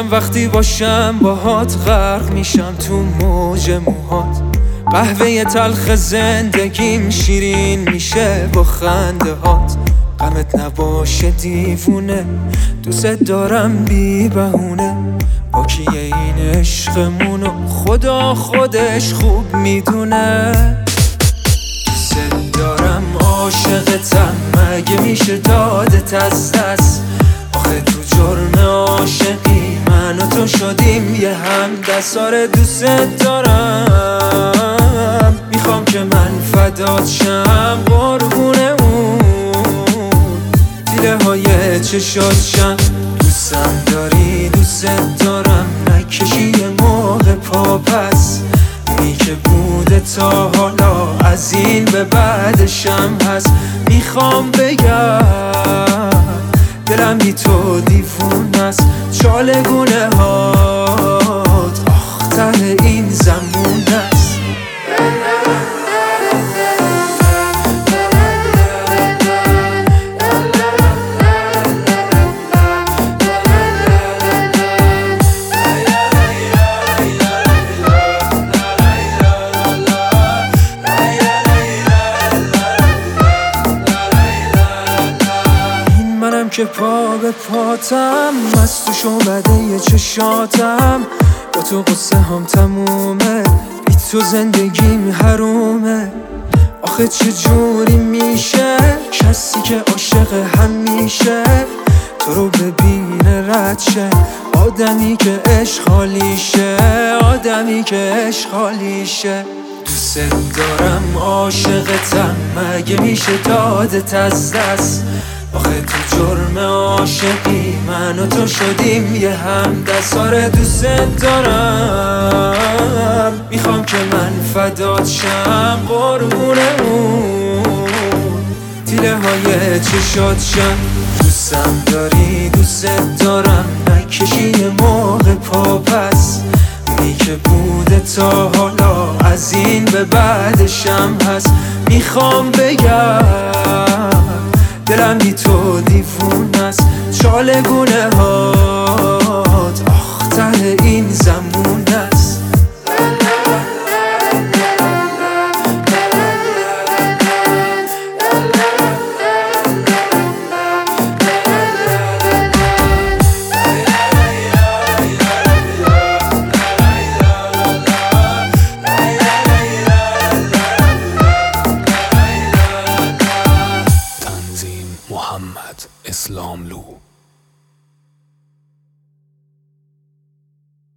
میشم وقتی باشم باهات، غرق میشم تو موج موهات. قهوه تلخ زندگیم شیرین میشه با خنده هات. غمت نباشه دیوونه، دوست دارم بی بهونه. با کیه این عشقمونو خدا خودش خوب میدونه. دوست دارم عاشقتم، مگه میشه دادت از دست؟ آخه تو جرم عاشقی من و تو شدیم یه همدست. آره دوست دارم، میخوام که من فدات شم، قربونه اون دیده های چشات شم. دوستم داری دوست دارم، نکشی یه موقع پا پس. اینی که بوده تا حالا از این به بعدشم هست. میخوام بگم دلم بی تو دیوون است. چالگونه هات آخ ته این زمون است. که پا به پاتم، مست و شعبده چشاتم. با تو قصه هم تمومه، بی تو زندگیم حرومه. آخه چه جوری میشه کسی که عاشق همیشه تو رو ببینه رد شه؟ آدمی که عشق حالیشه، آدمی که عشق حالیشه. دوست دارم عاشقتم، مگه میشه دادت از دست؟ آخه تو جرم عاشقی من و تو شدیم یه همدست. آره دوست دارم، میخوام که من فدات شم، قربونه اون دیده های چشات شم. دوستم داری دوست دارم، نکشی یه موقع پا پس. اینی که بوده تا حالا از این به بعدشم هست. میخوام بگم دلم بی تو دیوون است. چالگونه هات آخ ته این زمون است. محمد اسلاملو